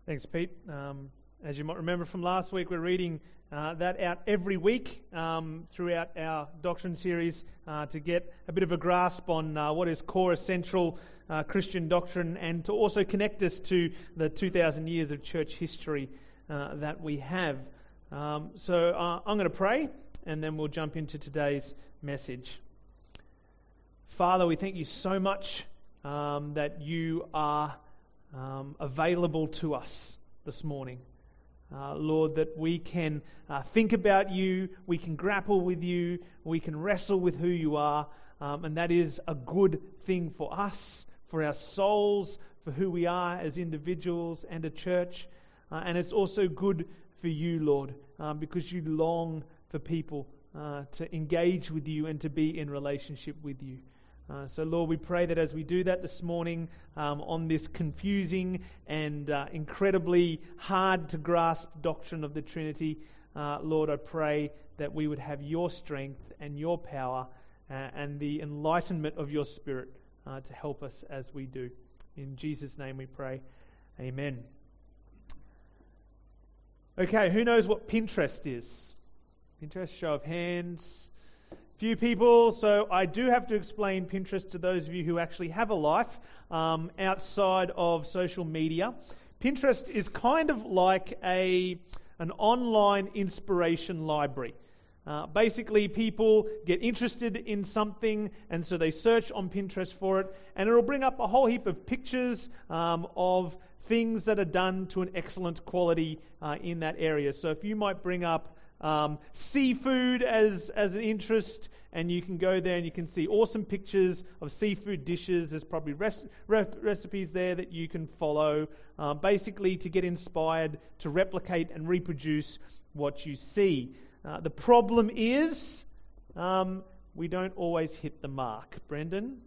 Thanks, Pete. As you might remember from last week, we're reading that out every week throughout our doctrine series to get a bit of a grasp on what is core essential Christian doctrine, and to also connect us to the 2,000 years of church history that we have. So I'm going to pray, and then we'll jump into today's message. Father, we thank you so much that you are available to us this morning. Lord, that we can think about you, we can grapple with you, we can wrestle with who you are, and that is a good thing for us, for our souls, for who we are as individuals and a church. And it's also good for you, Lord, because you long for people to engage with you and to be in relationship with you. So, Lord, we pray that as we do that this morning on this confusing and incredibly hard to grasp doctrine of the Trinity, Lord, I pray that we would have your strength and your power and the enlightenment of your Spirit to help us as we do. In Jesus' name we pray. Amen. Okay, who knows what Pinterest is? Pinterest, show of hands. Few people, so I do have to explain Pinterest to those of you who actually have a life outside of social media. Pinterest is kind of like an online inspiration library. Basically, people get interested in something, and so they search on Pinterest for it, and it'll bring up a whole heap of pictures of things that are done to an excellent quality in that area. So if you might bring up seafood as an interest, and you can go there and you can see awesome pictures of seafood dishes. There's probably recipes there that you can follow, basically to get inspired to replicate and reproduce what you see. The problem is we don't always hit the mark. Brendan?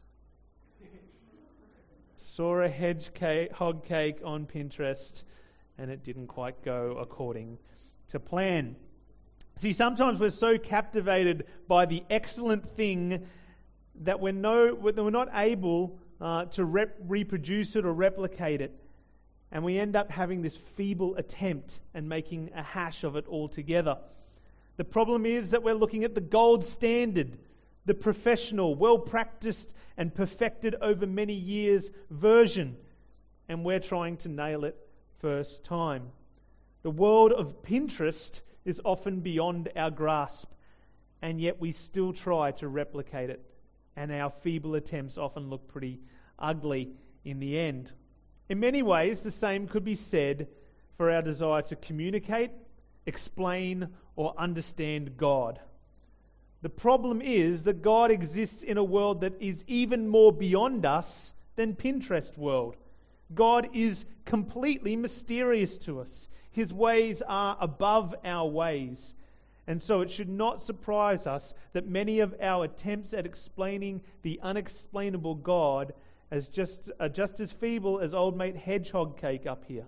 Saw a hog cake on Pinterest and it didn't quite go according to plan. See, sometimes we're so captivated by the excellent thing that we're not able to reproduce it or replicate it. And we end up having this feeble attempt and making a hash of it altogether. The problem is that we're looking at the gold standard, the professional, well-practiced and perfected over many years version. And we're trying to nail it first time. The world of Pinterest is often beyond our grasp, and yet we still try to replicate it, and our feeble attempts often look pretty ugly in the end. In many ways, the same could be said for our desire to communicate, explain, or understand God. The problem is that God exists in a world that is even more beyond us than Pinterest world. God is completely mysterious to us. His ways are above our ways. And so it should not surprise us that many of our attempts at explaining the unexplainable God are just as feeble as old mate hedgehog cake up here.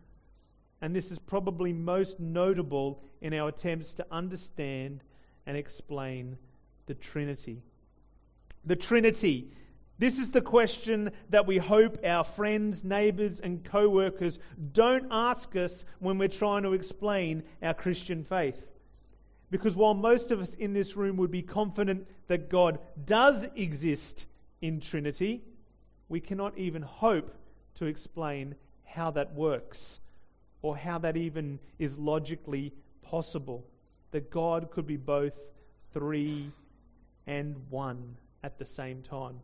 And this is probably most notable in our attempts to understand and explain the Trinity. The Trinity. This is the question that we hope our friends, neighbours and co-workers don't ask us when we're trying to explain our Christian faith. Because while most of us in this room would be confident that God does exist in Trinity, we cannot even hope to explain how that works or how that even is logically possible. That God could be both three and one at the same time.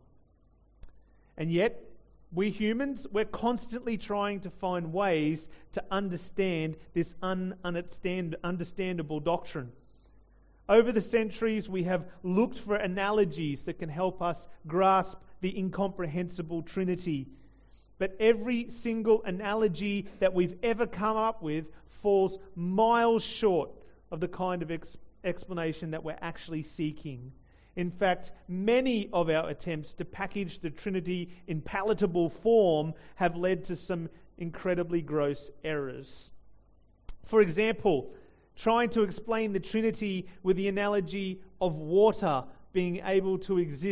And yet, we humans, we're constantly trying to find ways to understand this understandable doctrine. Over the centuries, we have looked for analogies that can help us grasp the incomprehensible Trinity. But every single analogy that we've ever come up with falls miles short of the kind of explanation that we're actually seeking. In fact, many of our attempts to package the Trinity in palatable form have led to some incredibly gross errors. For example, trying to explain the Trinity with the analogy of water being able to exist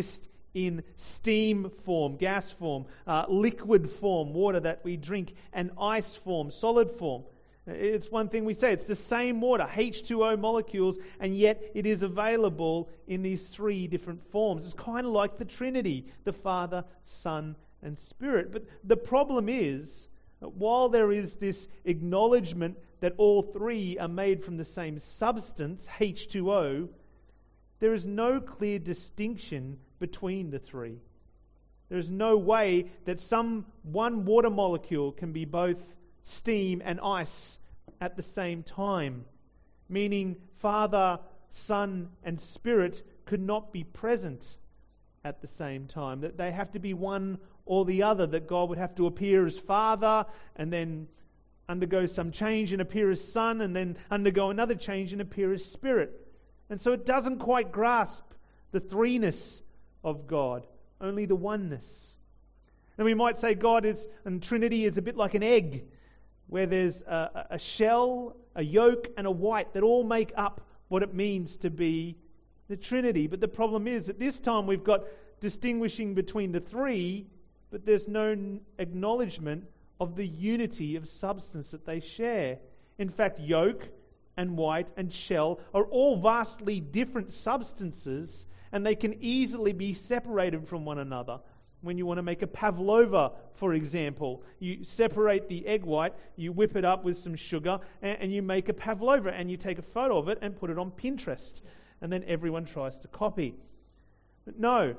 in steam form, gas form, liquid form, water that we drink, and ice form, solid form. It's one thing we say, it's the same water, H2O molecules, and yet it is available in these three different forms. It's kind of like the Trinity, the Father, Son, and Spirit. But the problem is, that while there is this acknowledgement that all three are made from the same substance, H2O, there is no clear distinction between the three. There is no way that one water molecule can be both steam and ice at the same time, meaning Father, Son, and Spirit could not be present at the same time, that they have to be one or the other, that God would have to appear as Father and then undergo some change and appear as Son and then undergo another change and appear as Spirit. And so it doesn't quite grasp the threeness of God, only the oneness. And we might say God and Trinity is a bit like an egg, where there's a shell, a yolk, and a white that all make up what it means to be the Trinity. But the problem is that this time we've got distinguishing between the three, but there's no acknowledgement of the unity of substance that they share. In fact, yolk and white and shell are all vastly different substances, and they can easily be separated from one another. When you want to make a pavlova, for example, you separate the egg white, you whip it up with some sugar, and you make a pavlova, and you take a photo of it and put it on Pinterest. And then everyone tries to copy. But no,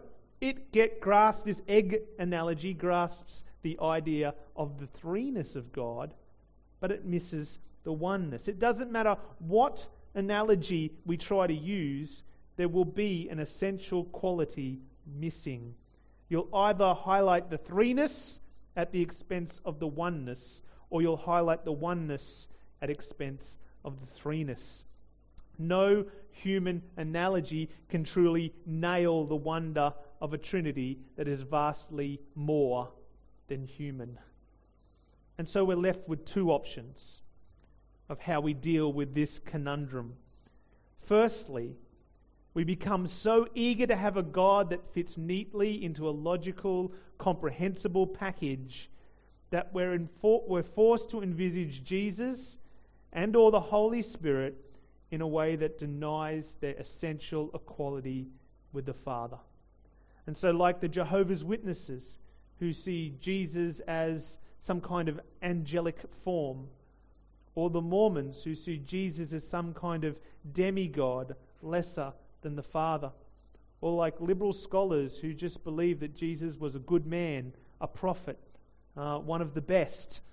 this egg analogy grasps the idea of the threeness of God, but it misses the oneness. It doesn't matter what analogy we try to use, there will be an essential quality missing. You'll either highlight the threeness at the expense of the oneness, or you'll highlight the oneness at expense of the threeness. No human analogy can truly nail the wonder of a Trinity that is vastly more than human. And so we're left with two options of how we deal with this conundrum. Firstly, we become so eager to have a God that fits neatly into a logical, comprehensible package that we're forced to envisage Jesus and or the Holy Spirit in a way that denies their essential equality with the Father. And so, like the Jehovah's Witnesses, who see Jesus as some kind of angelic form, or the Mormons, who see Jesus as some kind of demigod, lesser than the Father, or like liberal scholars who just believe that Jesus was a good man, a prophet, one of the best.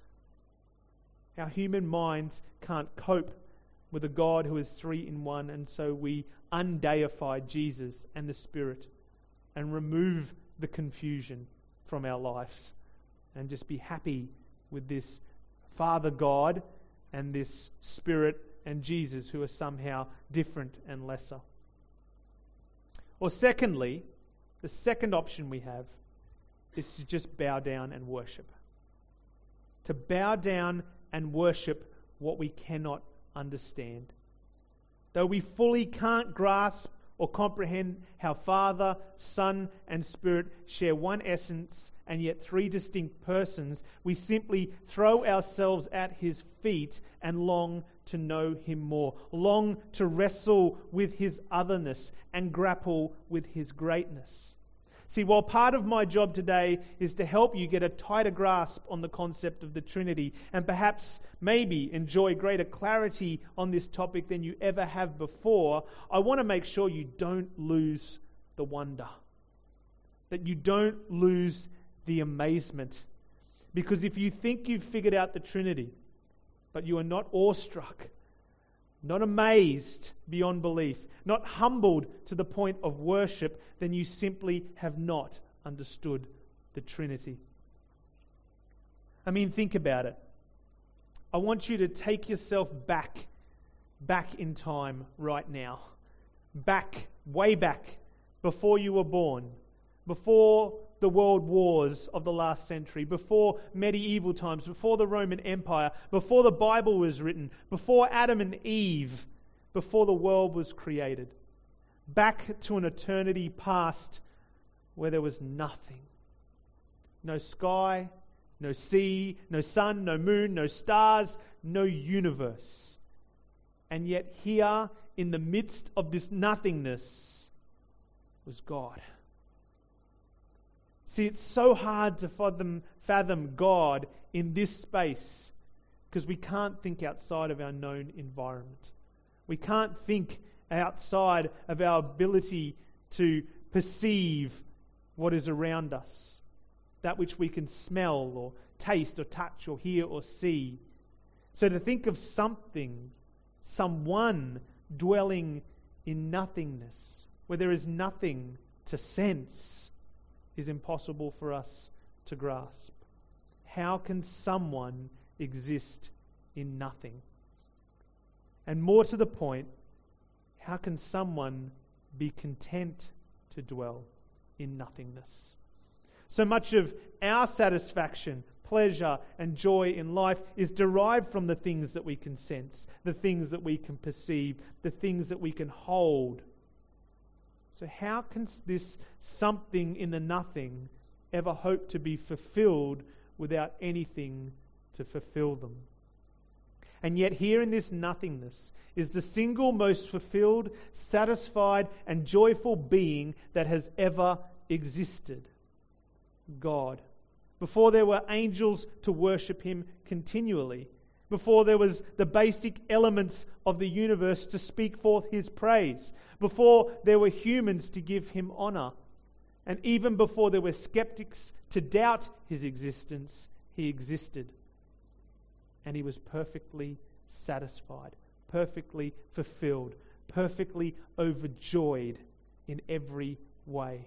Our human minds can't cope with a God who is three in one, and so we undeify Jesus and the Spirit and remove the confusion from our lives and just be happy with this Father God and this Spirit and Jesus who are somehow different and lesser. Or secondly, the second option we have is to just bow down and worship. To bow down and worship what we cannot understand. Though we fully can't grasp or comprehend how Father, Son, and Spirit share one essence and yet three distinct persons, we simply throw ourselves at His feet and long to know Him more, long to wrestle with His otherness and grapple with His greatness. See, while part of my job today is to help you get a tighter grasp on the concept of the Trinity and perhaps maybe enjoy greater clarity on this topic than you ever have before, I want to make sure you don't lose the wonder, that you don't lose the amazement. Because if you think you've figured out the Trinity, but you are not awestruck, not amazed beyond belief, not humbled to the point of worship, then you simply have not understood the Trinity. I mean, think about it. I want you to take yourself back in time right now. Way back, before you were born, before the world wars of the last century, before medieval times, before the Roman Empire, before the Bible was written, before Adam and Eve, before the world was created. Back to an eternity past where there was nothing. No sky, no sea, no sun, no moon, no stars, no universe. And yet here, in the midst of this nothingness, was God. See, it's so hard to fathom God in this space because we can't think outside of our known environment. We can't think outside of our ability to perceive what is around us, that which we can smell or taste or touch or hear or see. So to think of something, someone dwelling in nothingness, where there is nothing to sense, is impossible for us to grasp. How can someone exist in nothing? And more to the point, how can someone be content to dwell in nothingness? So much of our satisfaction, pleasure, and joy in life is derived from the things that we can sense, the things that we can perceive, the things that we can hold. So how can this something in the nothing ever hope to be fulfilled without anything to fulfill them? And yet here in this nothingness is the single most fulfilled, satisfied, and joyful being that has ever existed. God. Before there were angels to worship Him continually. Before there was the basic elements of the universe to speak forth His praise. Before there were humans to give Him honor. And even before there were skeptics to doubt His existence, He existed. And He was perfectly satisfied, perfectly fulfilled, perfectly overjoyed in every way.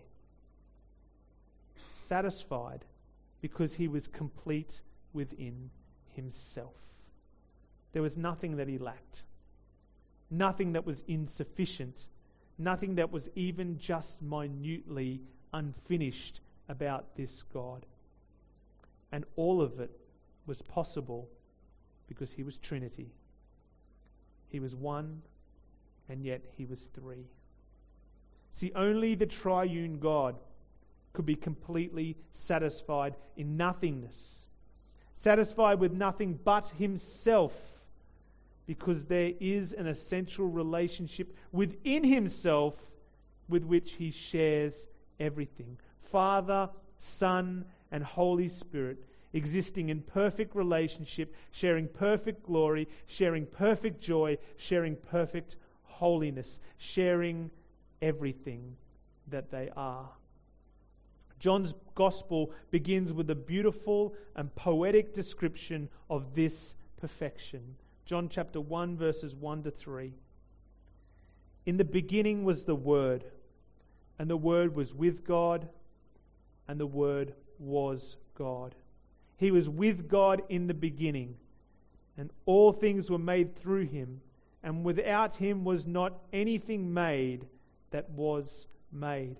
Satisfied because He was complete within Himself. There was nothing that He lacked. Nothing that was insufficient. Nothing that was even just minutely unfinished about this God. And all of it was possible because He was Trinity. He was one, and yet He was three. See, only the triune God could be completely satisfied in nothingness. Satisfied with nothing but Himself, because there is an essential relationship within Himself with which He shares everything. Father, Son, and Holy Spirit existing in perfect relationship, sharing perfect glory, sharing perfect joy, sharing perfect holiness, sharing everything that they are. John's Gospel begins with a beautiful and poetic description of this perfection. John chapter 1 verses 1 to 3. In the beginning was the Word, and the Word was with God, and the Word was God. He was with God in the beginning, and all things were made through Him, and without Him was not anything made that was made.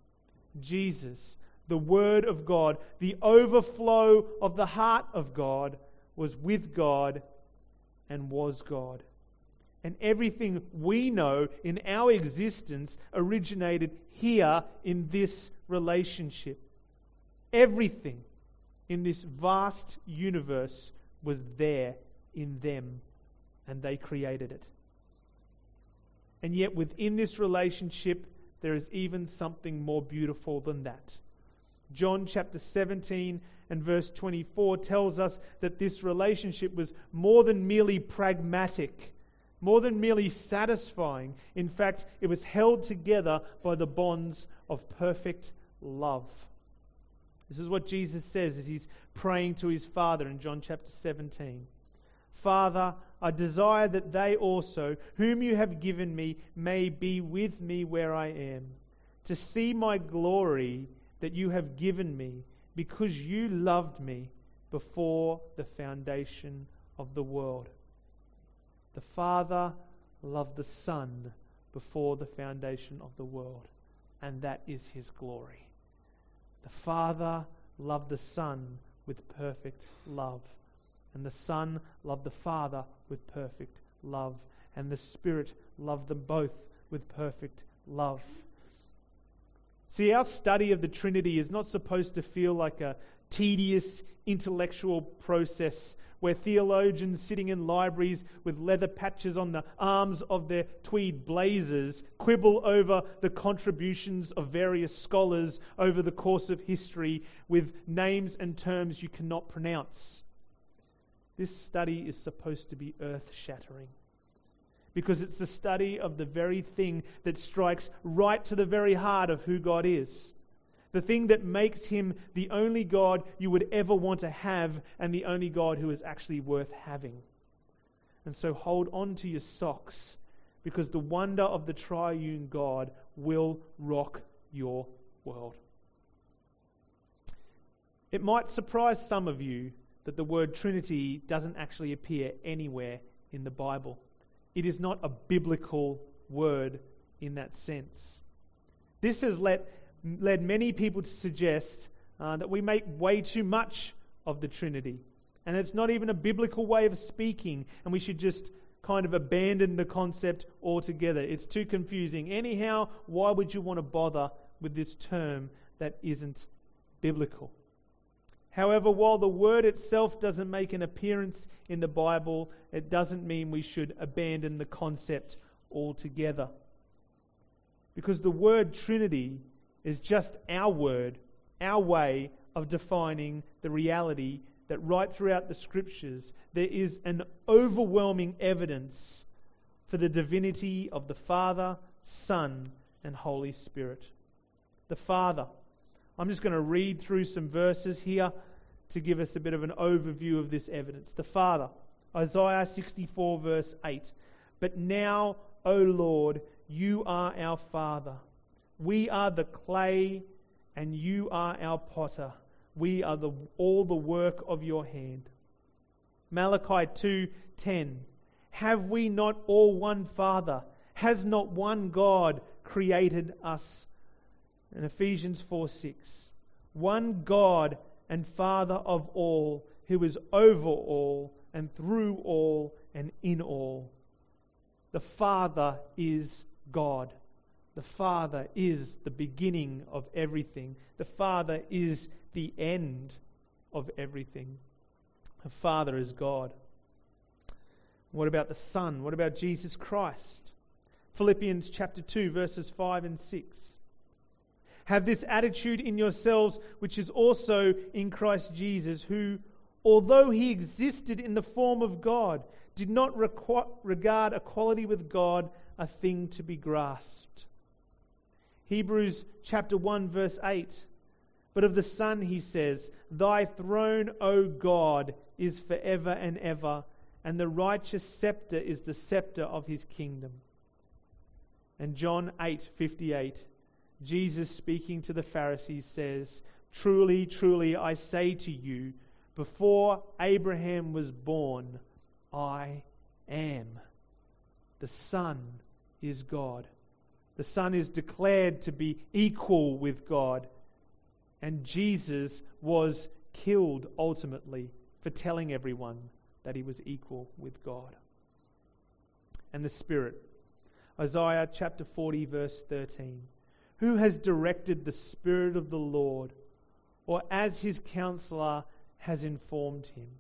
Jesus, the Word of God, the overflow of the heart of God, was with God and was God. And everything we know in our existence originated here in this relationship. Everything in this vast universe was there in them, and they created it. And yet within this relationship, there is even something more beautiful than that. John chapter 17 and verse 24 tells us that this relationship was more than merely pragmatic, more than merely satisfying. In fact, it was held together by the bonds of perfect love. This is what Jesus says as He's praying to His Father in John chapter 17. Father, I desire that they also, whom You have given Me, may be with Me where I am, to see My glory that You have given Me, because You loved Me before the foundation of the world. The Father loved the Son before the foundation of the world, and that is His glory. The Father loved the Son with perfect love, and the Son loved the Father with perfect love, and the Spirit loved them both with perfect love. See, our study of the Trinity is not supposed to feel like a tedious intellectual process where theologians sitting in libraries with leather patches on the arms of their tweed blazers quibble over the contributions of various scholars over the course of history with names and terms you cannot pronounce. This study is supposed to be earth-shattering, because it's the study of the very thing that strikes right to the very heart of who God is. The thing that makes him the only God you would ever want to have, and the only God who is actually worth having. And so hold on to your socks, because the wonder of the triune God will rock your world. It might surprise some of you that the word Trinity doesn't actually appear anywhere in the Bible. It is not a biblical word in that sense. This has led many people to suggest that we make way too much of the Trinity. And it's not even a biblical way of speaking, and we should just kind of abandon the concept altogether. It's too confusing. Anyhow, why would you want to bother with this term that isn't biblical? However, while the word itself doesn't make an appearance in the Bible, it doesn't mean we should abandon the concept altogether. Because the word Trinity is just our word, our way of defining the reality that right throughout the Scriptures there is an overwhelming evidence for the divinity of the Father, Son, and Holy Spirit. The Father. I'm just going to read through some verses here to give us a bit of an overview of this evidence. The Father, Isaiah 64 verse 8. But now, O Lord, you are our Father. We are the clay, and you are our potter. We are all the work of your hand. Malachi 2:10. Have we not all one Father? Has not one God created us? And Ephesians 4:6. One God and Father of all, who is over all and through all and in all. The Father is God. The Father is the beginning of everything. The Father is the end of everything. The Father is God. What about the Son? What about Jesus Christ? Philippians chapter 2 verses 5 and 6. Have this attitude in yourselves, which is also in Christ Jesus, who, although he existed in the form of God, did not regard equality with God a thing to be grasped. Hebrews chapter 1 verse 8. But of the Son he says, Thy throne, O God, is forever and ever, and the righteous scepter is the scepter of his kingdom. And John 8:58. Jesus, speaking to the Pharisees, says, Truly, truly, I say to you, before Abraham was born, I am. The Son is God. The Son is declared to be equal with God. And Jesus was killed ultimately for telling everyone that he was equal with God. And the Spirit. Isaiah chapter 40 verse 13. Who has directed the Spirit of the Lord, or as his counselor has informed him?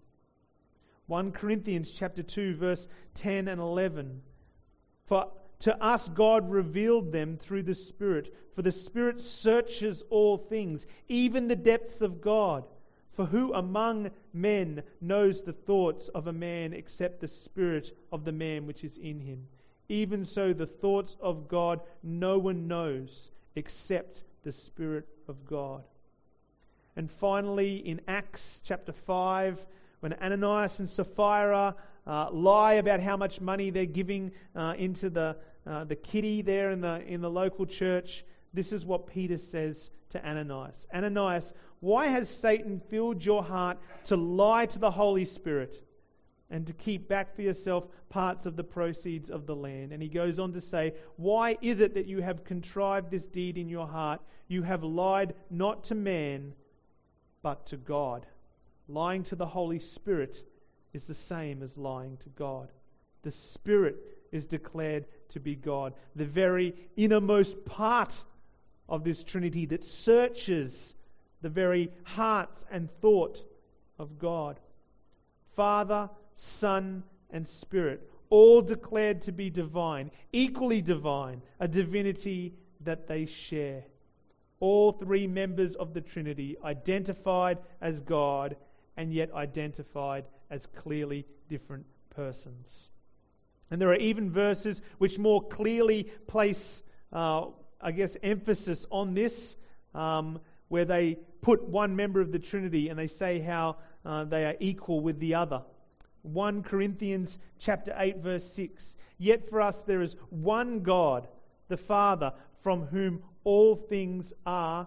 1 Corinthians chapter 2 verse 10 and 11. For to us God revealed them through the Spirit. For the Spirit searches all things, even the depths of God. For who among men knows the thoughts of a man except the spirit of the man which is in him? Even so the thoughts of God no one knows except the Spirit of God. And finally, in Acts chapter 5, when Ananias and Sapphira lie about how much money they're giving into the kitty there in the local church, this is what Peter says to Ananias. Ananias, why has Satan filled your heart to lie to the Holy Spirit and to keep back for yourself parts of the proceeds of the land? And he goes on to say, why is it that you have contrived this deed in your heart? You have lied not to man, but to God. Lying to the Holy Spirit is the same as lying to God. The Spirit is declared to be God. The very innermost part of this Trinity that searches the very heart and thought of God. Father, Son, and Spirit, all declared to be divine, equally divine, a divinity that they share. All three members of the Trinity identified as God and yet identified as clearly different persons. And there are even verses which more clearly place, emphasis on this, where they put one member of the Trinity and they say how they are equal with the other. 1 Corinthians chapter 8 verse 6. Yet for us there is one God, the Father, from whom all things are,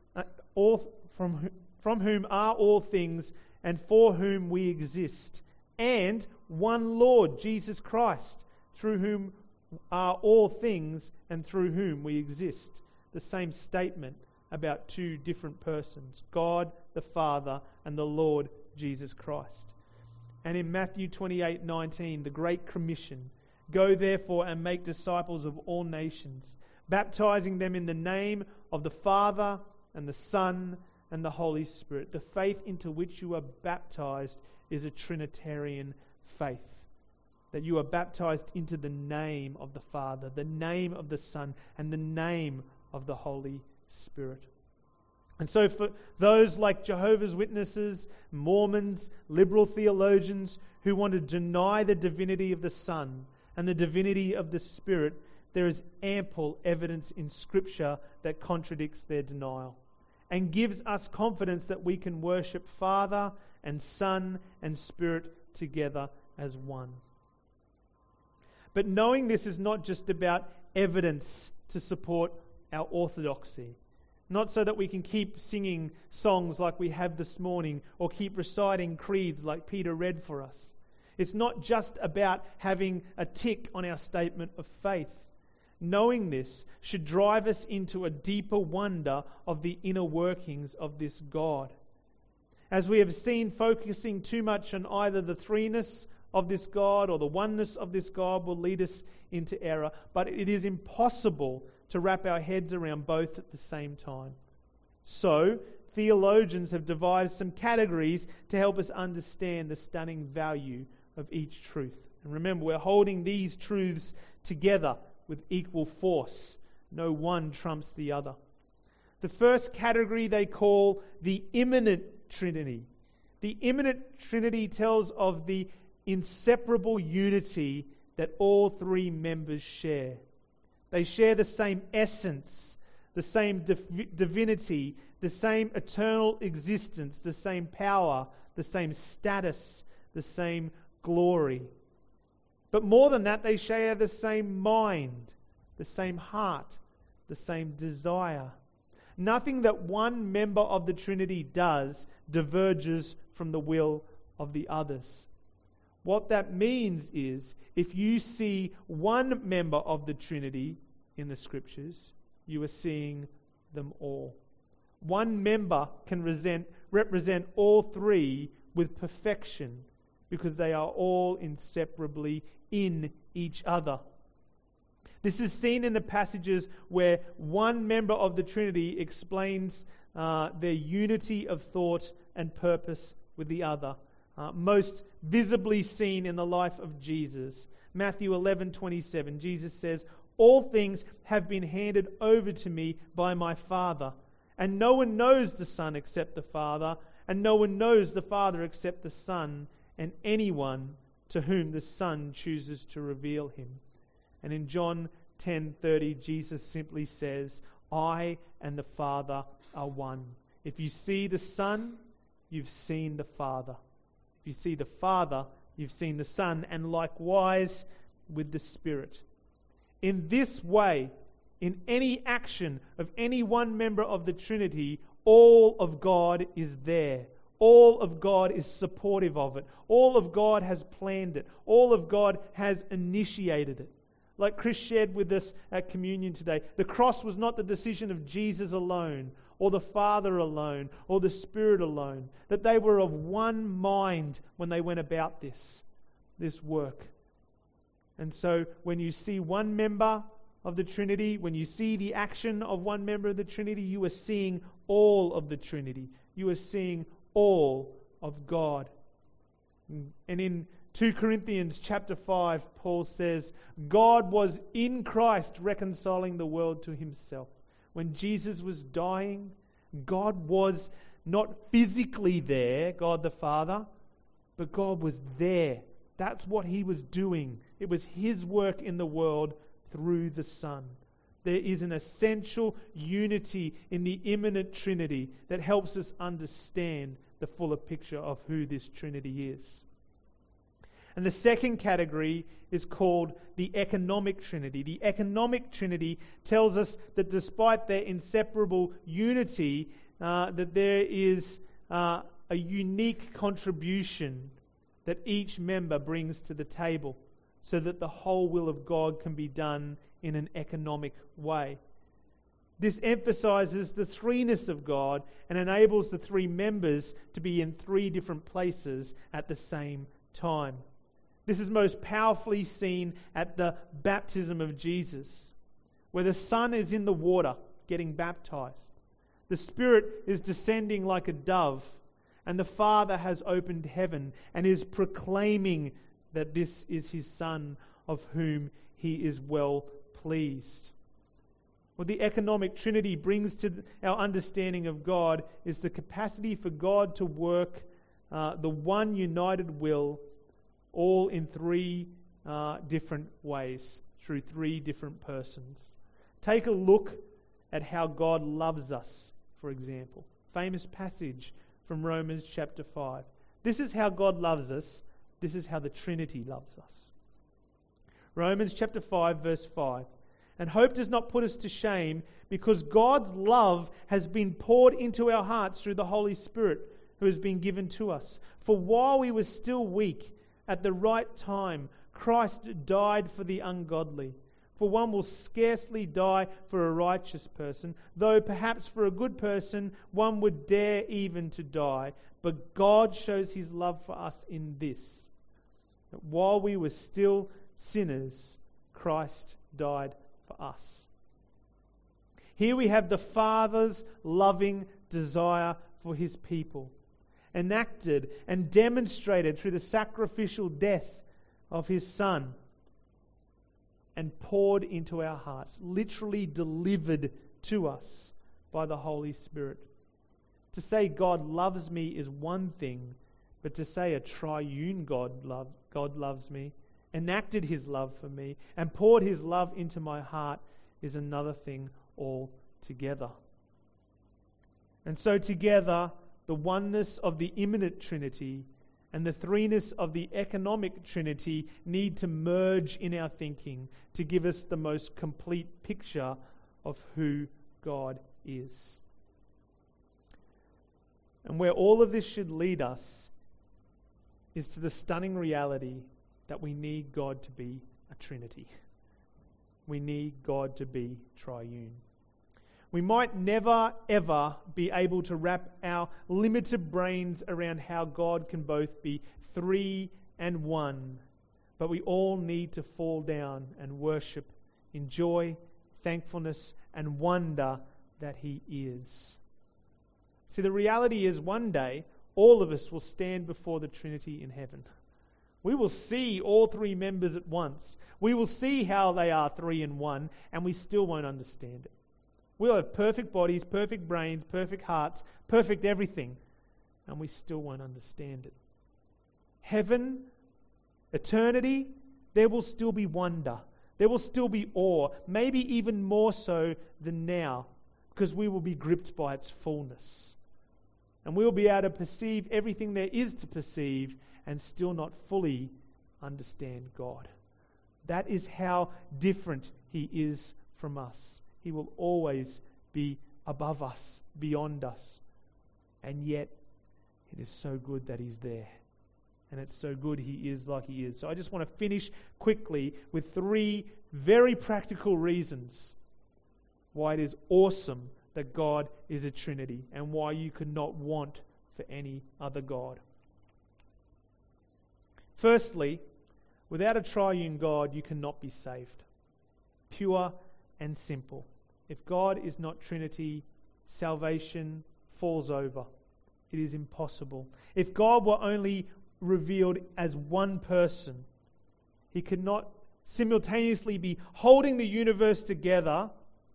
from whom are all things, and for whom we exist, and one Lord, Jesus Christ, through whom are all things and through whom we exist. The same statement about two different persons, God the Father and the Lord Jesus Christ. And in Matthew 28:19, the Great Commission, go therefore and make disciples of all nations, baptizing them in the name of the Father and the Son and the Holy Spirit. The faith into which you are baptized is a Trinitarian faith. That you are baptized into the name of the Father, the name of the Son, and the name of the Holy Spirit. And so for those like Jehovah's Witnesses, Mormons, liberal theologians who want to deny the divinity of the Son and the divinity of the Spirit, there is ample evidence in Scripture that contradicts their denial and gives us confidence that we can worship Father and Son and Spirit together as one. But knowing this is not just about evidence to support our orthodoxy. Not so that we can keep singing songs like we have this morning or keep reciting creeds like Peter read for us. It's not just about having a tick on our statement of faith. Knowing this should drive us into a deeper wonder of the inner workings of this God. As we have seen, focusing too much on either the threeness of this God or the oneness of this God will lead us into error. But it is impossible to wrap our heads around both at the same time. So, theologians have devised some categories to help us understand the stunning value of each truth. And remember, we're holding these truths together with equal force. No one trumps the other. The first category they call the immanent Trinity. The immanent Trinity tells of the inseparable unity that all three members share. They share the same essence, the same divinity, the same eternal existence, the same power, the same status, the same glory. But more than that, they share the same mind, the same heart, the same desire. Nothing that one member of the Trinity does diverges from the will of the others. What that means is, if you see one member of the Trinity in the Scriptures, you are seeing them all. One member can represent all three with perfection because they are all inseparably in each other. This is seen in the passages where one member of the Trinity explains their unity of thought and purpose with the other. Most visibly seen in the life of Jesus. Matthew 11:27, Jesus says, all things have been handed over to me by my Father, and no one knows the Son except the Father, and no one knows the Father except the Son, and anyone to whom the Son chooses to reveal him. And in John 10:30, Jesus simply says, I and the Father are one. If you see the Son, you've seen the Father. If you see the Father, you've seen the Son, and likewise with the Spirit. In this way, in any action of any one member of the Trinity, all of God is there. All of God is supportive of it. All of God has planned it. All of God has initiated it. Like Chris shared with us at communion today, the cross was not the decision of Jesus alone, or the Father alone, or the Spirit alone. That they were of one mind when they went about this work. And so when you see one member of the Trinity, when you see the action of one member of the Trinity, you are seeing all of the Trinity. You are seeing all of God. And in 2 Corinthians chapter 5, Paul says, God was in Christ reconciling the world to himself. When Jesus was dying, God was not physically there, God the Father, but God was there. That's what he was doing. It was his work in the world through the Son. There is an essential unity in the immanent Trinity that helps us understand the fuller picture of who this Trinity is. And the second category is called the economic Trinity. The economic Trinity tells us that despite their inseparable unity, that there is a unique contribution that each member brings to the table, so that the whole will of God can be done in an economic way. This emphasizes the threeness of God and enables the three members to be in three different places at the same time. This is most powerfully seen at the baptism of Jesus, where the Son is in the water getting baptized. The Spirit is descending like a dove, and the Father has opened heaven and is proclaiming that this is his Son of whom he is well pleased. What the economic Trinity brings to our understanding of God is the capacity for God to work the one united will all in three different ways, through three different persons. Take a look at how God loves us, for example. Famous passage from Romans chapter 5. This is how God loves us. This is how the Trinity loves us. Romans chapter 5, verse 5. And hope does not put us to shame, because God's love has been poured into our hearts through the Holy Spirit who has been given to us. For while we were still weak, at the right time, Christ died for the ungodly. For one will scarcely die for a righteous person, though perhaps for a good person one would dare even to die. But God shows his love for us in this, that while we were still sinners, Christ died for us. Here we have the Father's loving desire for his people, enacted and demonstrated through the sacrificial death of his Son, and poured into our hearts, literally delivered to us by the Holy Spirit. To say God loves me is one thing, but to say a triune God loves me, enacted his love for me, and poured his love into my heart is another thing altogether. And so together, the oneness of the immanent Trinity and the threeness of the economic Trinity need to merge in our thinking to give us the most complete picture of who God is. And where all of this should lead us is to the stunning reality that we need God to be a Trinity. We need God to be triune. We might never, ever be able to wrap our limited brains around how God can both be three and one, but we all need to fall down and worship in joy, thankfulness, and wonder that he is. See, the reality is one day, all of us will stand before the Trinity in heaven. We will see all three members at once. We will see how they are three in one, and we still won't understand it. We'll have perfect bodies, perfect brains, perfect hearts, perfect everything, and we still won't understand it. Heaven, eternity, there will still be wonder. There will still be awe, maybe even more so than now, because we will be gripped by its fullness. And we will be able to perceive everything there is to perceive and still not fully understand God. That is how different he is from us. He will always be above us, beyond us. And yet, it is so good that he's there. And it's so good he is like he is. So I just want to finish quickly with three very practical reasons why it is awesome that God is a Trinity and why you could not want for any other God. Firstly, without a triune God, you cannot be saved. Pure and simple. If God is not Trinity, salvation falls over. It is impossible. If God were only revealed as one person, He could not simultaneously be holding the universe together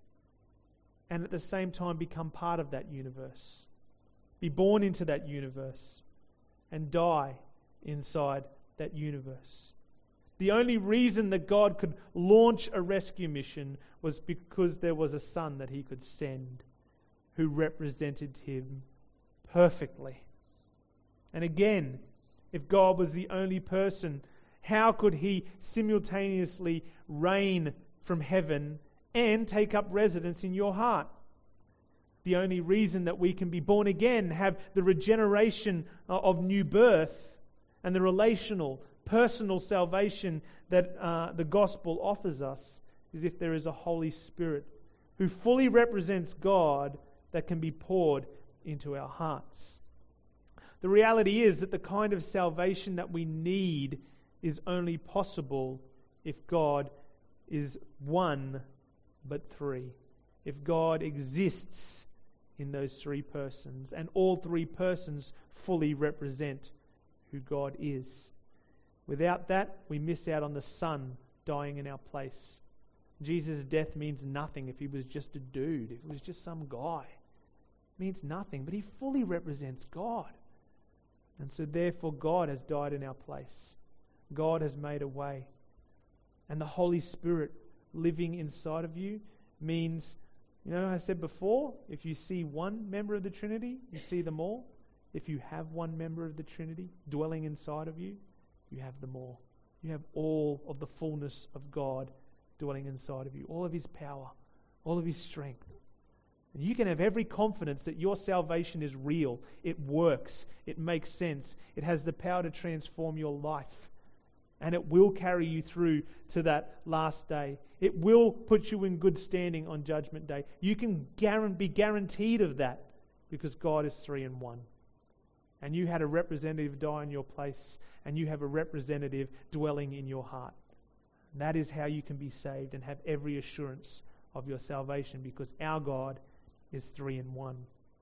and at the same time become part of that universe, be born into that universe, and die inside that universe. The only reason that God could launch a rescue mission was because there was a Son that He could send who represented Him perfectly. And again, if God was the only person, how could He simultaneously reign from heaven and take up residence in your heart? The only reason that we can be born again, have the regeneration of new birth and the relational, personal salvation that the gospel offers us, is if there is a Holy Spirit who fully represents God that can be poured into our hearts. The reality is that the kind of salvation that we need is only possible if God is one but three. If God exists in those three persons, and all three persons fully represent who God is. Without that, we miss out on the Son dying in our place. Jesus' death means nothing if He was just a dude, if He was just some guy. It means nothing, but He fully represents God. And so therefore God has died in our place. God has made a way. And the Holy Spirit living inside of you means, I said before, if you see one member of the Trinity, you see them all. If you have one member of the Trinity dwelling inside of you, you have them all. You have all of the fullness of God dwelling inside of you, all of His power, all of His strength. And you can have every confidence that your salvation is real. It works. It makes sense. It has the power to transform your life. And it will carry you through to that last day. It will put you in good standing on Judgment Day. You can be guaranteed of that because God is 3 in 1. And you had a representative die in your place, and you have a representative dwelling in your heart. And that is how you can be saved and have every assurance of your salvation, because our God is 3 in 1.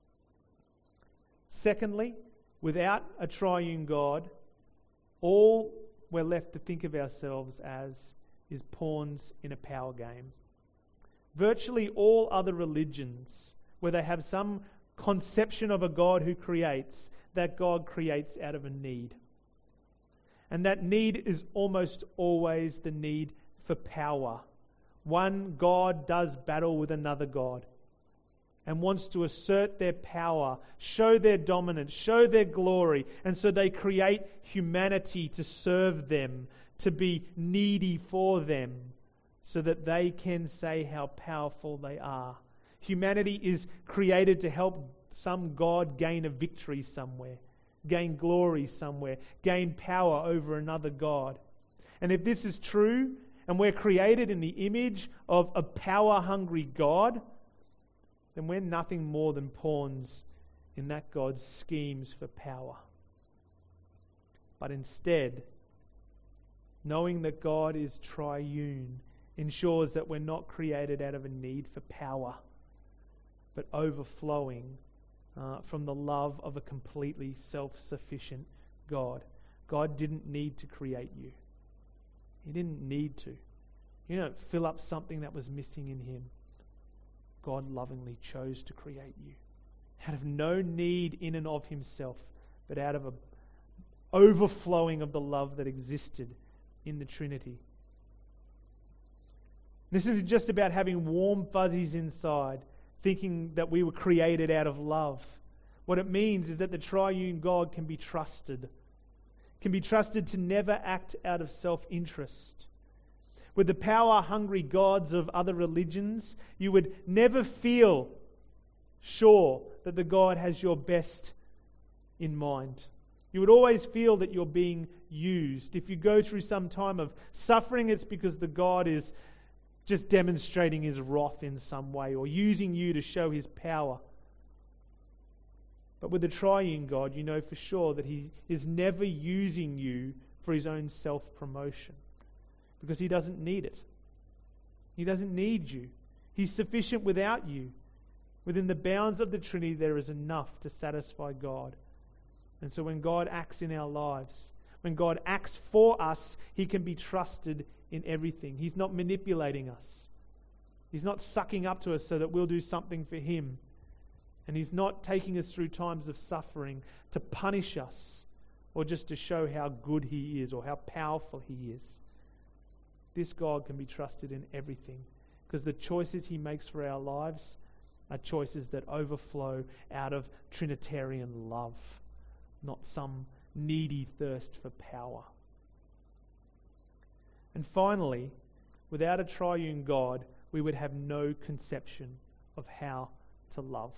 Secondly, without a triune God, all we're left to think of ourselves as is pawns in a power game. Virtually all other religions, where they have some conception of a God who creates, that God creates out of a need. And that need is almost always the need for power. One God does battle with another God and wants to assert their power, show their dominance, show their glory. And so they create humanity to serve them, to be needy for them, so that they can say how powerful they are. Humanity is created to help some God gain a victory somewhere, gain glory somewhere, gain power over another God. And if this is true, and we're created in the image of a power-hungry God, then we're nothing more than pawns in that God's schemes for power. But instead, knowing that God is triune ensures that we're not created out of a need for power, but overflowing from the love of a completely self-sufficient God. God didn't need to create you. He didn't need to. You don't fill up something that was missing in Him. God lovingly chose to create you out of no need in and of Himself, but out of an overflowing of the love that existed in the Trinity. This isn't just about having warm fuzzies inside, thinking that we were created out of love. What it means is that the triune God can be trusted to never act out of self-interest. With the power-hungry gods of other religions, you would never feel sure that the God has your best in mind. You would always feel that you're being used. If you go through some time of suffering, it's because the God is just demonstrating His wrath in some way or using you to show His power. But with the triune God, you know for sure that He is never using you for His own self-promotion, because He doesn't need it. He doesn't need you. He's sufficient without you. Within the bounds of the Trinity, there is enough to satisfy God. And so when God acts in our lives, when God acts for us, He can be trusted in everything. He's not manipulating us. He's not sucking up to us so that we'll do something for Him. And He's not taking us through times of suffering to punish us or just to show how good He is or how powerful He is. This God can be trusted in everything because the choices He makes for our lives are choices that overflow out of Trinitarian love, not some needy thirst for power. And finally, without a triune God, we would have no conception of how to love.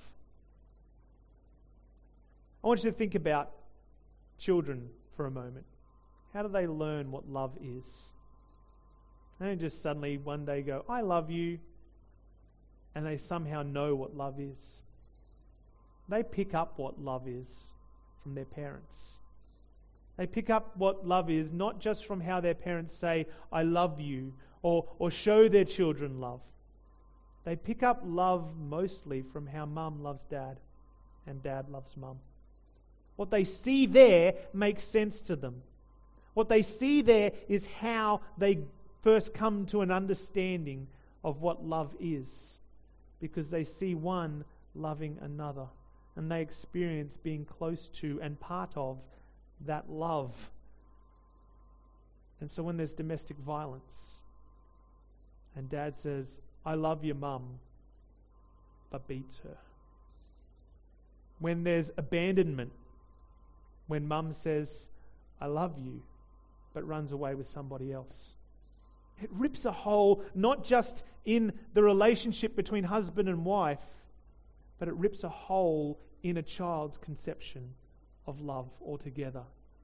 I want you to think about children for a moment. How do they learn what love is? They don't just suddenly one day go, I love you, and they somehow know what love is. They pick up what love is from their parents. They pick up what love is not just from how their parents say, I love you, or show their children love. They pick up love mostly from how mum loves dad and dad loves mum. What they see there makes sense to them. What they see there is how they first come to an understanding of what love is, because they see one loving another, and they experience being close to and part of that love. And so when there's domestic violence, and dad says, I love your mum, but beats her. When there's abandonment, when mum says, I love you, but runs away with somebody else. It rips a hole not just in the relationship between husband and wife, but it rips a hole in a child's conception of love altogether.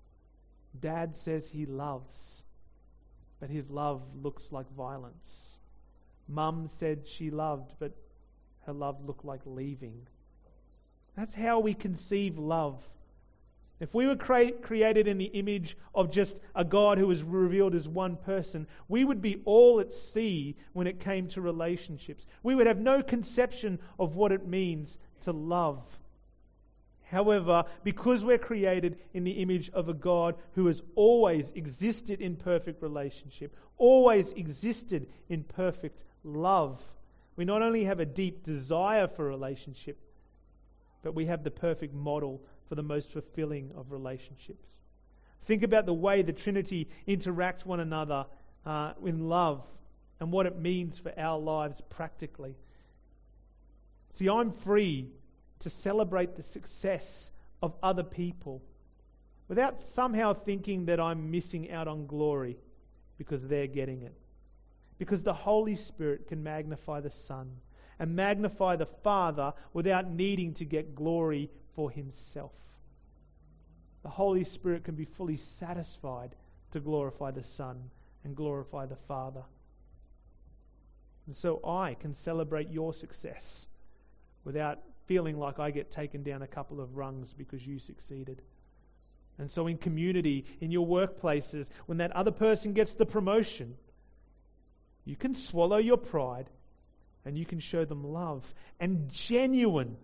Dad says he loves, but his love looks like violence. Mum said she loved, but her love looked like leaving. That's how we conceive love. If we were created in the image of just a God who was revealed as one person, we would be all at sea when it came to relationships. We would have no conception of what it means to love. However, because we're created in the image of a God who has always existed in perfect relationship, always existed in perfect love, we not only have a deep desire for relationship, but we have the perfect model for the most fulfilling of relationships. Think about the way the Trinity interact one another in love and what it means for our lives practically. See, I'm free to celebrate the success of other people without somehow thinking that I'm missing out on glory because they're getting it. Because the Holy Spirit can magnify the Son and magnify the Father without needing to get glory for Himself. The Holy Spirit can be fully satisfied to glorify the Son and glorify the Father. And so I can celebrate your success without feeling like I get taken down a couple of rungs because you succeeded. And so in community, in your workplaces, when that other person gets the promotion, you can swallow your pride and you can show them love and genuine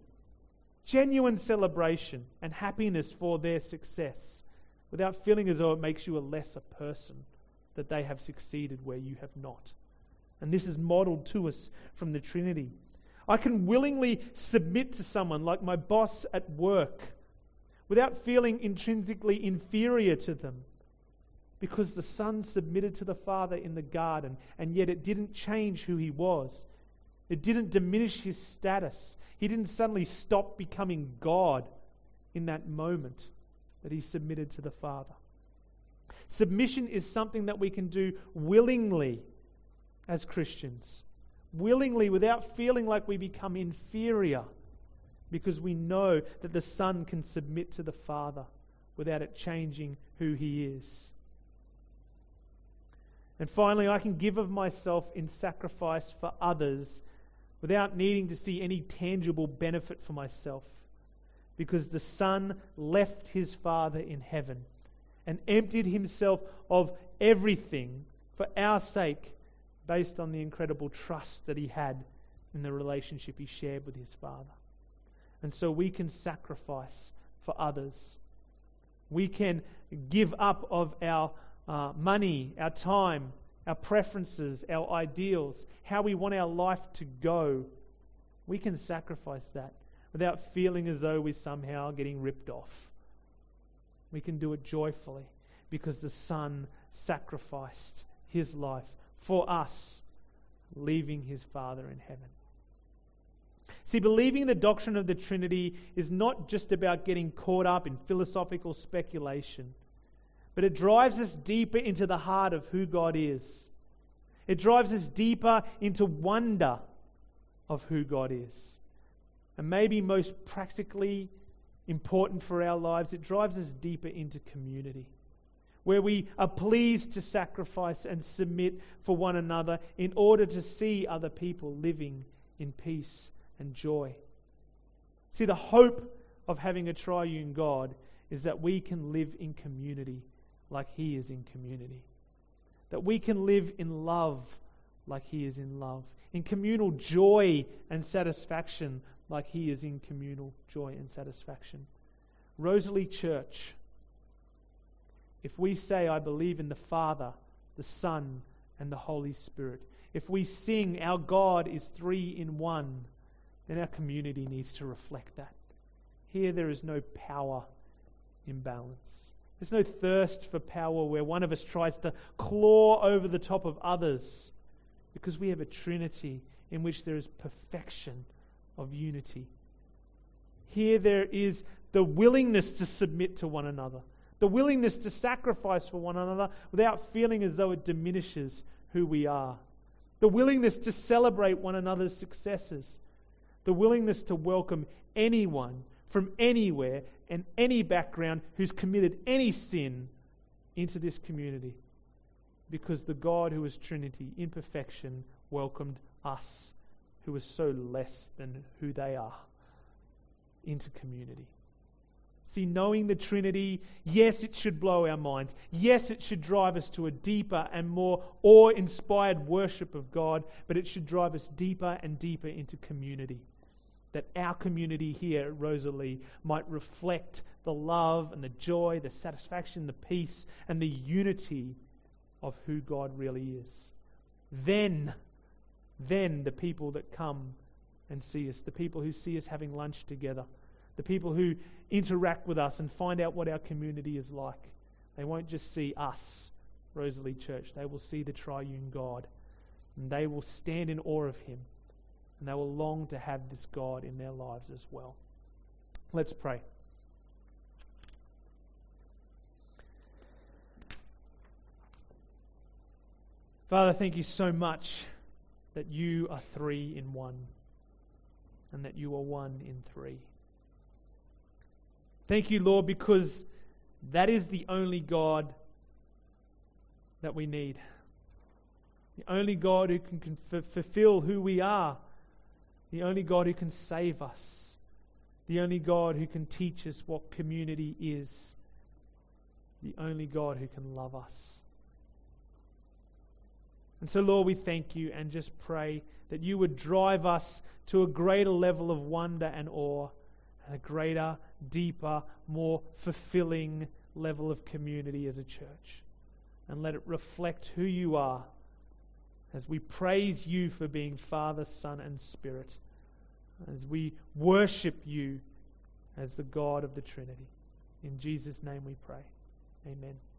celebration and happiness for their success without feeling as though it makes you a lesser person that they have succeeded where you have not. And this is modeled to us from the Trinity. I can willingly submit to someone like my boss at work without feeling intrinsically inferior to them, because the Son submitted to the Father in the garden, and yet it didn't change who He was. It didn't diminish His status. He didn't suddenly stop becoming God in that moment that He submitted to the Father. Submission is something that we can do willingly as Christians. Willingly, without feeling like we become inferior, because we know that the Son can submit to the Father without it changing who He is. And finally, I can give of myself in sacrifice for others without needing to see any tangible benefit for myself, because the Son left His Father in heaven and emptied Himself of everything for our sake, based on the incredible trust that He had in the relationship he shared with his Father. And so we can sacrifice for others. We can give up of our money, our time, our preferences, our ideals, how we want our life to go. We can sacrifice that without feeling as though we're somehow getting ripped off. We can do it joyfully because the Son sacrificed his life for us, leaving his Father in heaven. See, believing the doctrine of the Trinity is not just about getting caught up in philosophical speculation, but it drives us deeper into the heart of who God is. It drives us deeper into wonder of who God is. And maybe most practically important for our lives, it drives us deeper into community, where we are pleased to sacrifice and submit for one another in order to see other people living in peace and joy. See, the hope of having a triune God is that we can live in community like he is in community. That we can live in love like he is in love. In communal joy and satisfaction like he is in communal joy and satisfaction. Rosalie Church, if we say, I believe in the Father, the Son, and the Holy Spirit, if we sing, our God is 3 in 1, then our community needs to reflect that. Here there is no power imbalance. There's no thirst for power where one of us tries to claw over the top of others, because we have a Trinity in which there is perfection of unity. Here there is the willingness to submit to one another, the willingness to sacrifice for one another without feeling as though it diminishes who we are, the willingness to celebrate one another's successes, the willingness to welcome anyone from anywhere and any background who's committed any sin into this community, because the God who is Trinity in perfection welcomed us, who is so less than who they are, into community. See, knowing the Trinity, yes, it should blow our minds. Yes, it should drive us to a deeper and more awe-inspired worship of God, but it should drive us deeper and deeper into community. That our community here at Rosalie might reflect the love and the joy, the satisfaction, the peace, and the unity of who God really is. Then the people that come and see us, the people who see us having lunch together, the people who interact with us and find out what our community is like, they won't just see us, Rosalie Church. They will see the triune God, and they will stand in awe of him, and they will long to have this God in their lives as well. Let's pray. Father, thank you so much that you are 3 in 1 and that you are 1 in 3. Thank you, Lord, because that is the only God that we need. The only God who can fulfill who we are. The only God who can save us. The only God who can teach us what community is. The only God who can love us. And so, Lord, we thank you and just pray that you would drive us to a greater level of wonder and awe, and a greater, deeper, more fulfilling level of community as a church. And let it reflect who you are as we praise you for being Father, Son, and Spirit, as we worship you as the God of the Trinity. In Jesus' name we pray. Amen.